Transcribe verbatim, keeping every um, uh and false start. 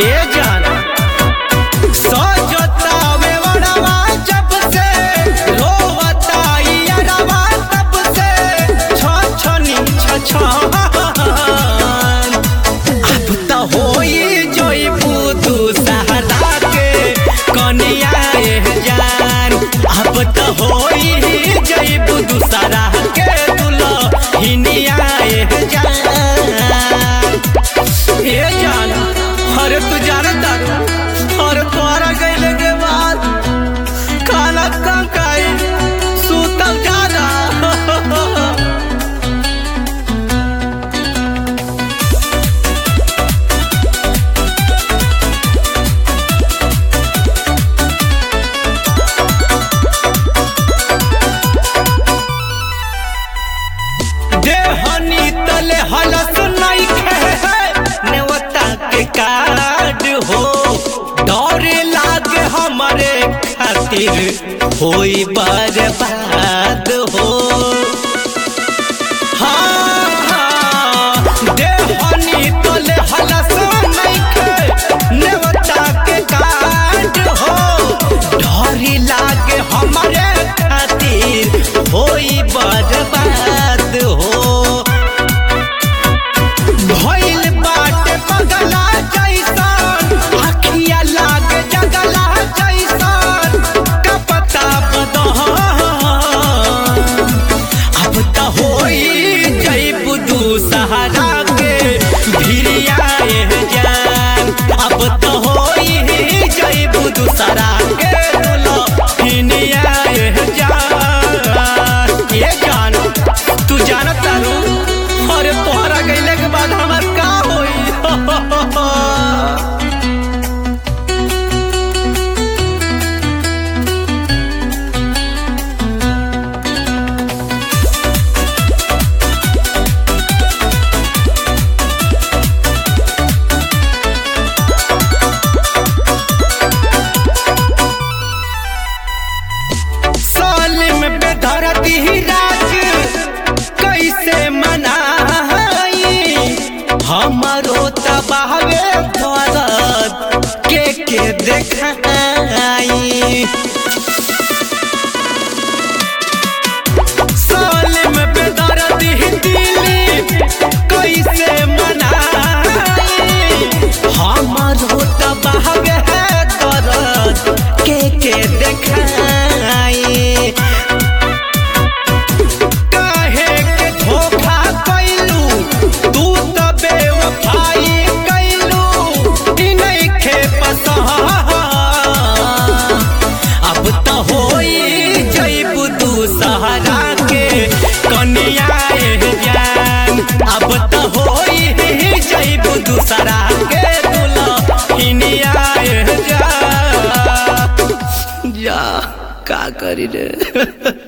ए जान सजतावे वड़वा जब से रोवता यारवा तब से छछनी छछन अब त होई जोई बुदू सहारा के कनिया ए जान अब त होई जोई बुदू सहारा के दुल्हनिया ए जान ए जान अरे तू जानता और तोरा गइले के बाद खाना का खाई सुतल जाना देहनी तले हलस नहीं खे नेवता के कार्ड हो डरे लागे हमारे खातिर होई बर्बाद हो हाँ हाँ देहनी तले हलस नहीं खे नेवता के कार्ड हो डरे लागे हमारे खातिर होई बर्बाद हो भइल बाटे पगला जैसन आखिया लागे जगला जैसन कपता बदहन अब त होई जइबू दू सहारा के भिरिया ए जान अब त होई जइबू दू सहारा के दुल्हनिया ए जान ए जान तू जानत तारू अरे तोहरा गइले के बाद हमार का होई सालिम बेदर्दी राज कैसे मनाई हमारो तबाहवे भरत के के देखाई सालिम बेदर्दी दिली कैसे मनाई हमारो तबाहवे भरत के के देखाई काहे के धोखा कैलू तू त बेवफाई कैलू ई नइखे पसंद अब त होई जइबू दू सहारा के कनिया ए जान अब त होई जइबू दू सहारा के दुल्हनिया ए जान जा का करी रे।